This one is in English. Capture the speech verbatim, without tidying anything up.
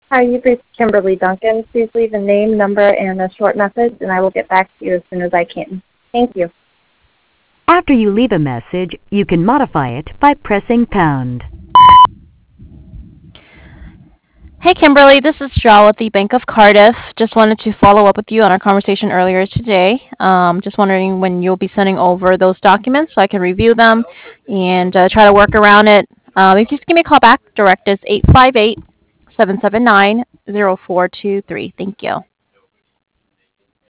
Hi, you've reached Kimberly Duncan. Please leave a name, number, and a short message, and I will get back to you as soon as I can. Thank you. After you leave a message, you can modify it by pressing pound. Hey Kimberly, this is Joelle with the Bank of Cardiff. Just wanted to follow up with you on our conversation earlier today. Um, just wondering when you'll be sending over those documents so I can review them and uh, try to work around it. Um, if you just give me a call back, direct is eight five eight, seven seven nine, zero four two three. Thank you.